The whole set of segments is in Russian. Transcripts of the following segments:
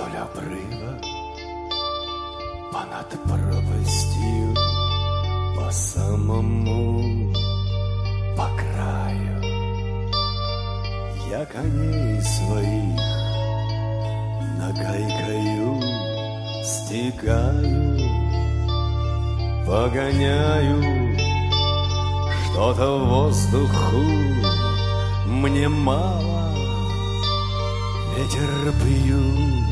вдоль обрыва, понад пропастью, по самому, по краю. Я коней своих нагайкою стигаю, погоняю что-то в воздуху, мне мало. Ветер пью,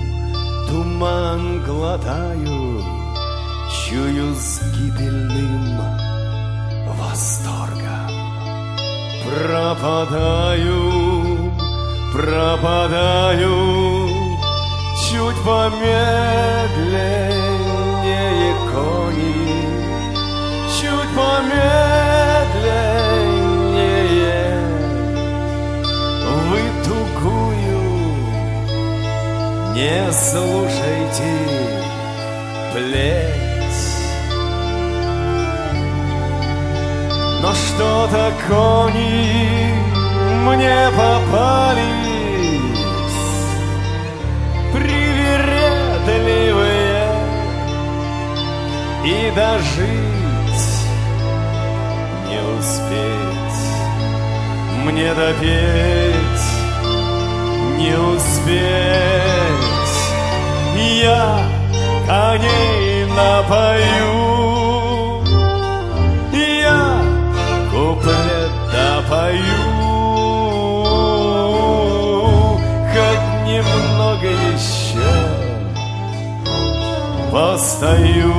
туман глотаю, чую с гибельным восторгом. Пропадаю, пропадаю, чуть помедленнее кони, чуть помедленнее вы тугую не слушайте плеть. Но что-то кони мне попались привередливые, и дожить не успеть, мне допеть не успеть. Я коней напою, я куплет допою, хоть немного еще постою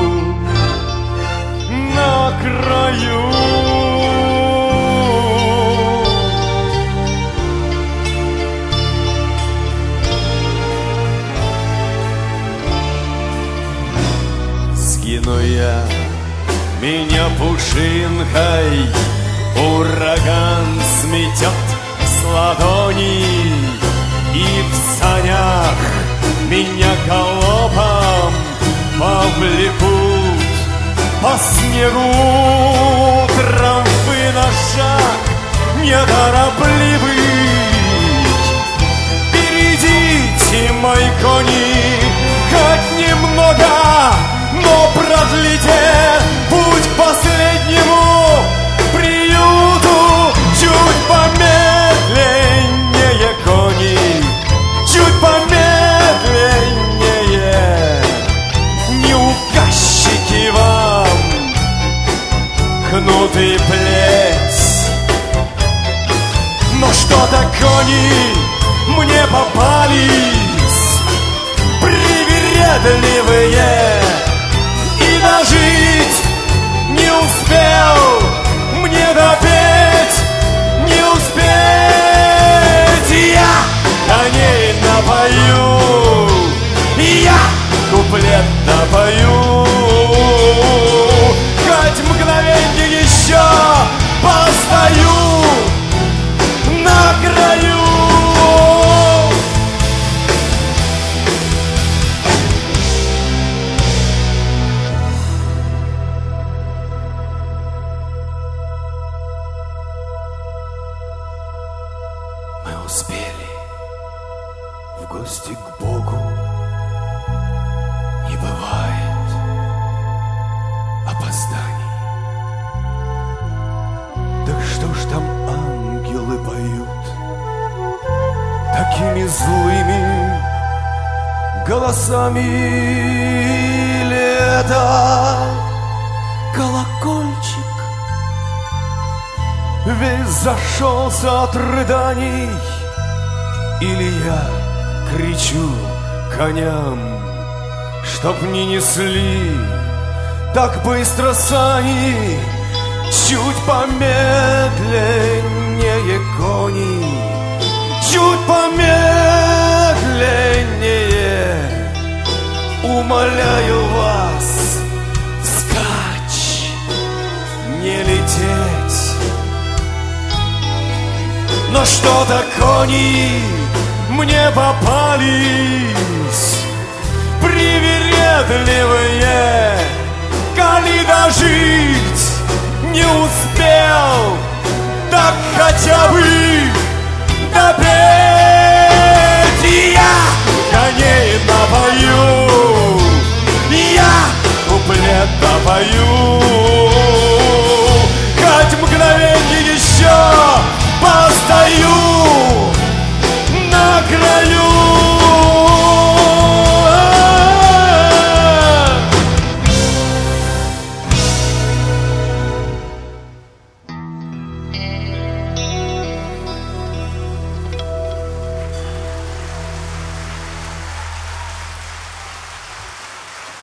на краю. Сгину я, меня пушинкой ураган сметет с ладони, и в санях меня галопом повлекут по снегу. Трамвай на шаг неторопливый, берегите мои кони хоть немного, но продлите путь к последнему приюту. Чуть помедленнее кони, чуть помедленнее, не указчики вам кнут и плеть. Но что-то кони мне попались привередливые, и дожить не успел, мне допеть не успеть. Я коней напою, я куплет допою, хоть мгновенье еще постою на краю. Мы успели в гости к Богу, не бывает опозданий. Так что ж там ангелы поют такими злыми голосами? Или это колокольчик весь зашелся от рыданий? Или я кричу коням, чтоб не несли так быстро сани? Чуть помедленнее кони, чуть помедленнее, умоляю вас, вскачь, не лететь. Но что-то кони мне попались привередливые, коли дожить не успел, так хотя бы допеть. Я коней запою.